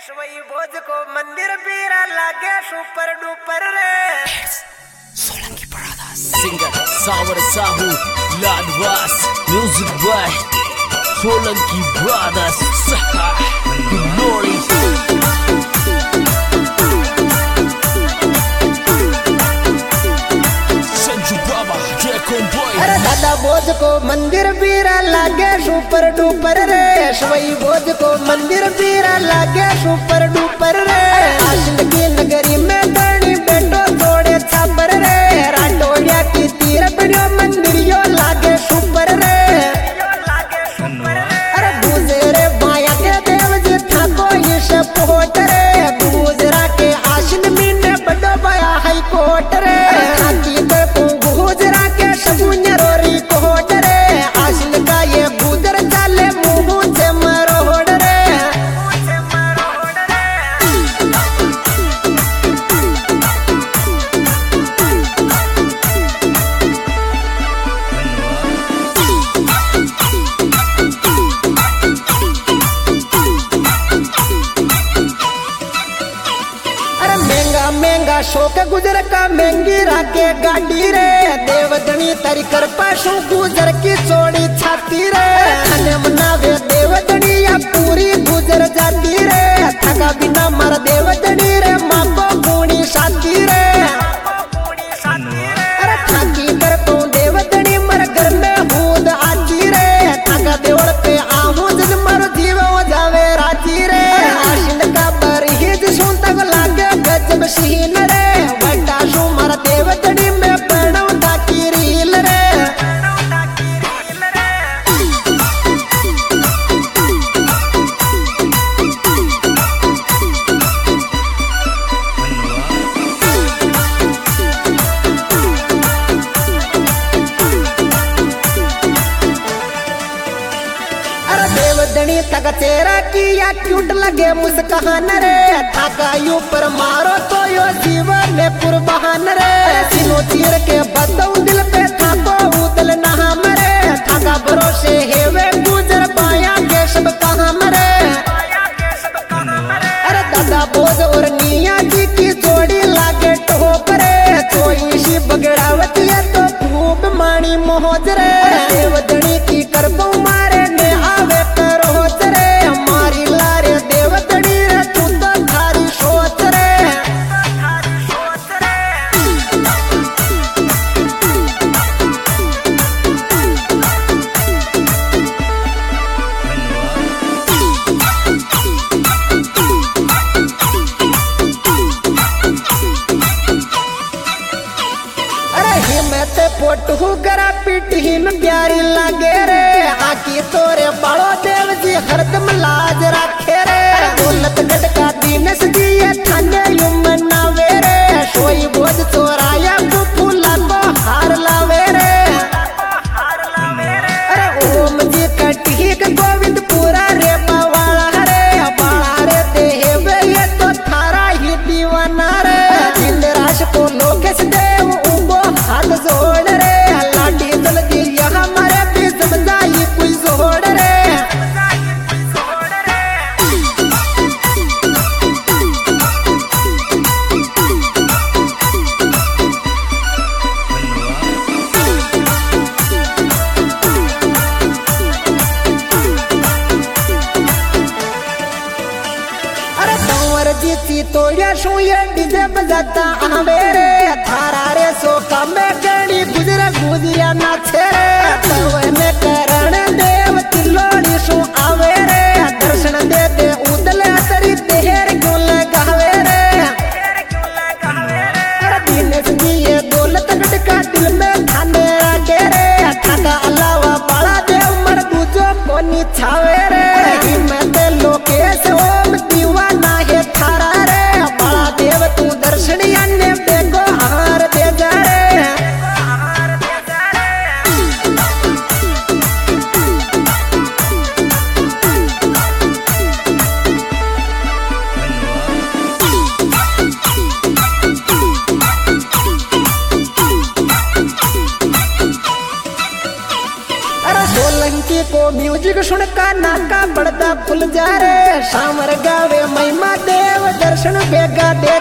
वही भोज को मंदिर पीरा लागे सुपर डुपर रे। Solanki brothers singer Sawar Sahu Ladwas music by Solanki brothers glory Sanju Baba टेकन बॉय। अरे दादा भोज को मंदिर पीरा लागे सुपर डुपर रे। वही भोज को मंदिर पीरा लागे सुपर डुपर रे। आशिक की नगरी में गणी बेटो थोड़े छापर रे। राटोड़िया की तीर बड़ियो मंदिर यो लागे सुपर रे। अरे गुजरे बाया के देव जी था कोई से पोट रे। गुजरा के आशिक मीने बड़ो बाया हाई कोर्ट रे। गुजरा के सबून रोरी कोट रे। आशिक का ये गुजर चाले मुंह से मरोड़ रे। अरे महंगा महंगा शोक गुजर का महंगी राके गाड़ी रे। देवधनी तरी कर पाशु गुजर की चोड़ी छाती रे। खाने मनावे देवधनी या पूरी गुजर जाती रे। थका बिना मर देवधनी रे माँ को पूरी साथी रे। अरे थाकी कर तो देवधनी मर घर में हूद आती रे। थका देवड़ पे आहू जन मर जीव हो जावे राजी रे। आशिन का बर ही जिसुन तक लागे गजब सीन रे। बड़ा शु मर देवधनी में पड़ो ताकी रील रे। अरे देवधनी तक चेहरा किया क्यूट लगे मुस्कान रे। थाका यू पर मारो तो यो जीवन में कुर्बान रे। सिनो चीर के बताऊं दिल पे थाको उतल नाम रे। थाका भरोसे हेवे गुजर पाया के सब काम रे। अरे दादा बोझ और निया जी की जोड़ी लागे टोप रे। कोई सी बगड़ावती है तो खूब मानी मोहज रे। देवधनी की करबो मारे ने आवे करो रे। हमारी लारे देवधनी रे तू तो थारी सोच रे। अरे हिम्मत पोटू करा पीठी में प्यारी लागे रे। आकी तोरे बड़ो देव जी हरदम लाज रखे रे। दौलत गटका दीनस दिए थाने युमना वे रे। सोई बोझ चोराया फूला को हार लावे रे। अरे ओम जी का ठीक गोविंद पूरा रे बावाला रे। बाड़ा रे देवे ये तो थारा ही दीवाना रे। जिंद राश को लोकेश देव उगो हाथ जोड़ रे। लाठी जल दी यहाँ मारे भी समझाई कोई जोड़ रे। अरे कंवर जीती तो ये सुए डीजे बजाता आवे रे। थारा रे सो कमे गणी गुजरा गुजिया नाचे रे। तवने करण देव तिलोड़ी सो आवे रे। दर्शन दे दे उदले तरी तेहर क्यों लगावे रे। अरे दिनेश जी ये दौलत गटका दिल में थाने रखे रे। थाका अलावा बड़ा देव मर दूजो को निछावे रे। हिम्मत लोकेश ओम दीवाना है थारा रे। बड़ा देव तू दर्शन अन्य बेगो हार दे जा रे। सोलंकी को म्यूजिक सुन का नाका पड़ता खुल जा रे। सामर गावे महिमा दर्शन बेगा दे